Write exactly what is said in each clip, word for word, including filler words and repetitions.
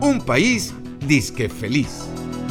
Un país disque feliz.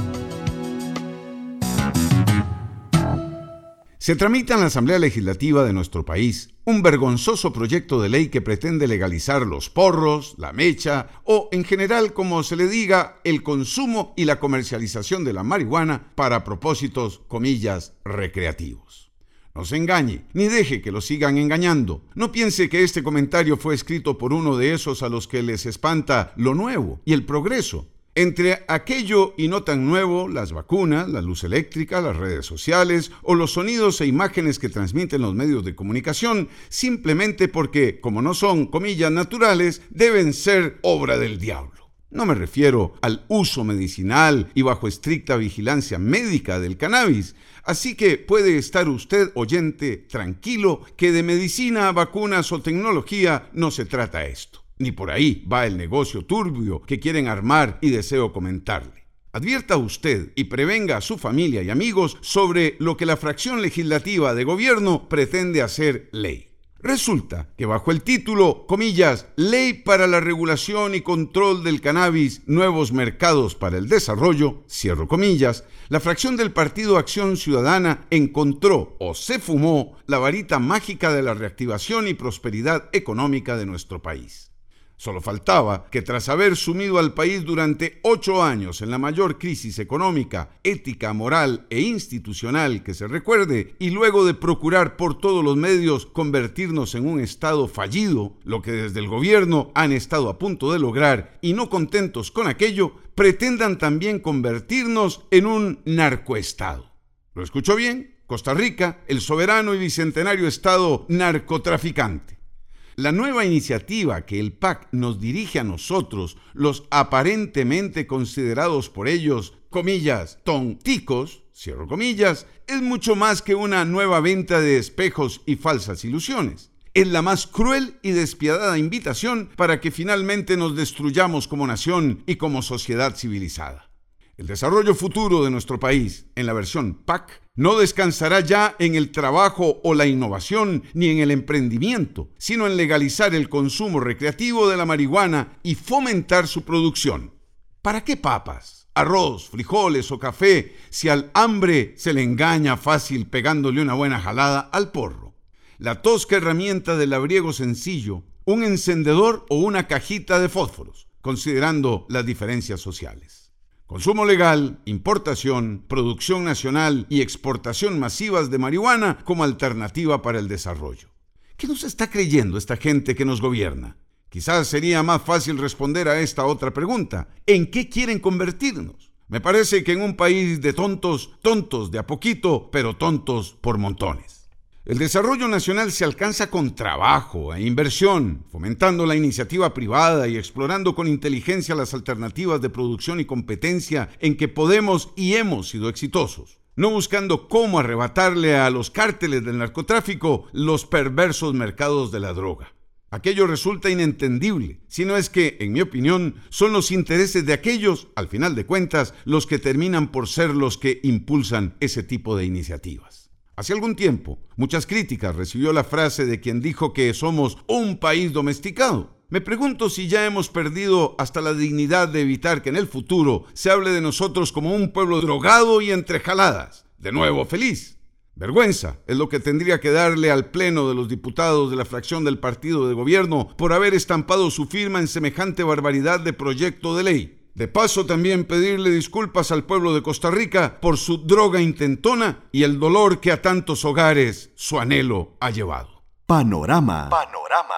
Se tramita en la Asamblea Legislativa de nuestro país un vergonzoso proyecto de ley que pretende legalizar los porros, la mecha o, en general, como se le diga, el consumo y la comercialización de la marihuana para propósitos, comillas, recreativos. No se engañe, ni deje que lo sigan engañando. No piense que este comentario fue escrito por uno de esos a los que les espanta lo nuevo y el progreso. Entre aquello y no tan nuevo, las vacunas, la luz eléctrica, las redes sociales o los sonidos e imágenes que transmiten los medios de comunicación, simplemente porque, como no son, comillas, naturales, deben ser obra del diablo. No me refiero al uso medicinal y bajo estricta vigilancia médica del cannabis, así que puede estar usted, oyente, tranquilo que de medicina, vacunas o tecnología no se trata esto. Ni por ahí va el negocio turbio que quieren armar y deseo comentarle. Advierta usted y prevenga a su familia y amigos sobre lo que la fracción legislativa de gobierno pretende hacer ley. Resulta que bajo el título, comillas, Ley para la Regulación y Control del Cannabis, Nuevos Mercados para el Desarrollo, cierro comillas, la fracción del Partido Acción Ciudadana encontró o se fumó la varita mágica de la reactivación y prosperidad económica de nuestro país. Solo faltaba que tras haber sumido al país durante ocho años en la mayor crisis económica, ética, moral e institucional que se recuerde, y luego de procurar por todos los medios convertirnos en un Estado fallido, lo que desde el gobierno han estado a punto de lograr, y no contentos con aquello, pretendan también convertirnos en un narcoestado. ¿Lo escuchó bien? Costa Rica, el soberano y bicentenario Estado narcotraficante. La nueva iniciativa que el P A C nos dirige a nosotros, los aparentemente considerados por ellos, comillas, tonticos, cierro comillas, es mucho más que una nueva venta de espejos y falsas ilusiones. Es la más cruel y despiadada invitación para que finalmente nos destruyamos como nación y como sociedad civilizada. El desarrollo futuro de nuestro país, en la versión P A C, no descansará ya en el trabajo o la innovación ni en el emprendimiento, sino en legalizar el consumo recreativo de la marihuana y fomentar su producción. ¿Para qué papas, arroz, frijoles o café si al hambre se le engaña fácil pegándole una buena jalada al porro? La tosca herramienta del labriego sencillo, un encendedor o una cajita de fósforos, considerando las diferencias sociales. Consumo legal, importación, producción nacional y exportación masivas de marihuana como alternativa para el desarrollo. ¿Qué nos está creyendo esta gente que nos gobierna? Quizás sería más fácil responder a esta otra pregunta. ¿En qué quieren convertirnos? Me parece que en un país de tontos, tontos de a poquito, pero tontos por montones. El desarrollo nacional se alcanza con trabajo e inversión, fomentando la iniciativa privada y explorando con inteligencia las alternativas de producción y competencia en que podemos y hemos sido exitosos, no buscando cómo arrebatarle a los cárteles del narcotráfico los perversos mercados de la droga. Aquello resulta inentendible, si no es que, en mi opinión, son los intereses de aquellos, al final de cuentas, los que terminan por ser los que impulsan ese tipo de iniciativas. Hace algún tiempo, muchas críticas recibió la frase de quien dijo que somos un país domesticado. Me pregunto si ya hemos perdido hasta la dignidad de evitar que en el futuro se hable de nosotros como un pueblo drogado y entre jaladas. De nuevo, feliz. Vergüenza es lo que tendría que darle al pleno de los diputados de la fracción del partido de gobierno por haber estampado su firma en semejante barbaridad de proyecto de ley. De paso, también pedirle disculpas al pueblo de Costa Rica por su droga intentona y el dolor que a tantos hogares su anhelo ha llevado. Panorama. Panorama.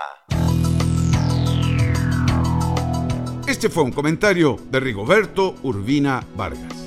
Este fue un comentario de Rigoberto Urbina Vargas.